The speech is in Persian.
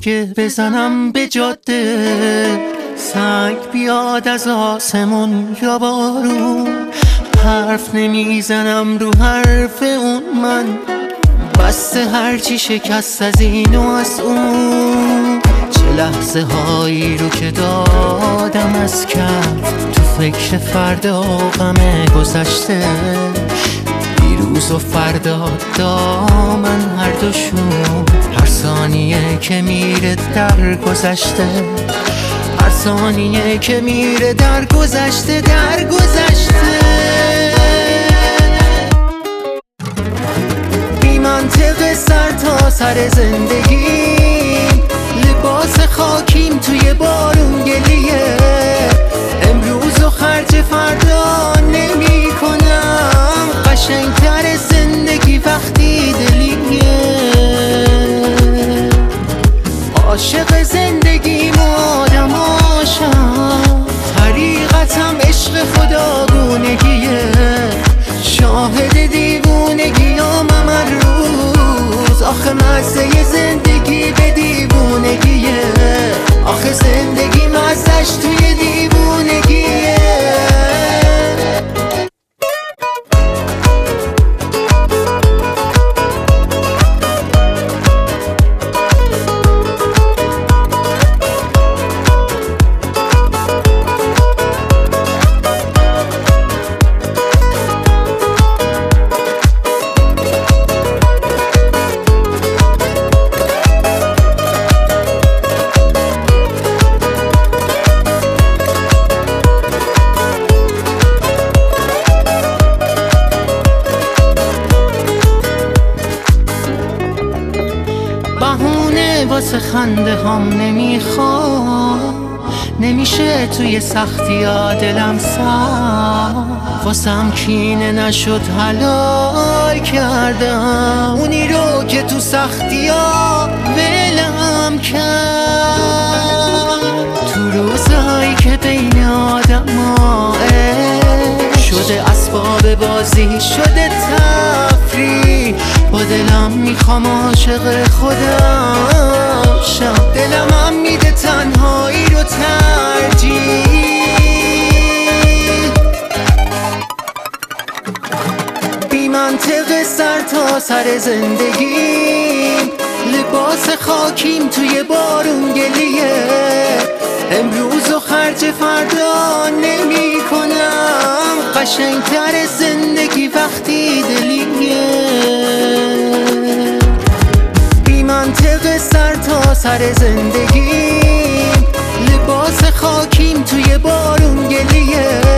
دیگه بزنم به جاده، سنگ بیاد از آسمون یا بارون، حرف نمیزنم رو حرف اون، من بسته هرچی شکست از این و از اون. چه لحظه هایی رو که دادم از کف، تو فکر فردا و غم گذشته، دیروز و فردا دامن هر دوشون، هر ثانیه که میره در گذشته، هر ثانیه که میره در گذشته، در گذشته. بی منطق سر تا سر زندگی، لباس خاکیم توی بارون گلیه، امروز و خرج فردا نمی کنم، قشنگتر زندگی وقتی دلیه. عاشق زندگیم و آدماشم، طریقتم عشق خداگونگیه، شاهد دیوونگیام هر روز، آخه مزه زندگی به دیوونگیه، آخه زندگی مزهش توی دیوونگیه. بهونه واسه خنده هم نمیخوام، نمیشه توی سختی ها دلم سر، واسم کینه نشد حلال کردم اونی رو که تو سختی ها ولم کرد. تو روزهایی که بین آدم ها شده اسباب بازی، شده تفریح، با دلم میخوام عاشق خودم شم، دلم هم میده تنهایی رو ترجیح. بی منطق سر تا سر زندگیم، لباس خاکیم توی بارون گلیه، امروز و خرج فردا نمی کنم، قشنگتر زندگی وقتی دلیه. بی منطق سر تا سر زندگیم، لباس خاکیم توی بارون گلیه،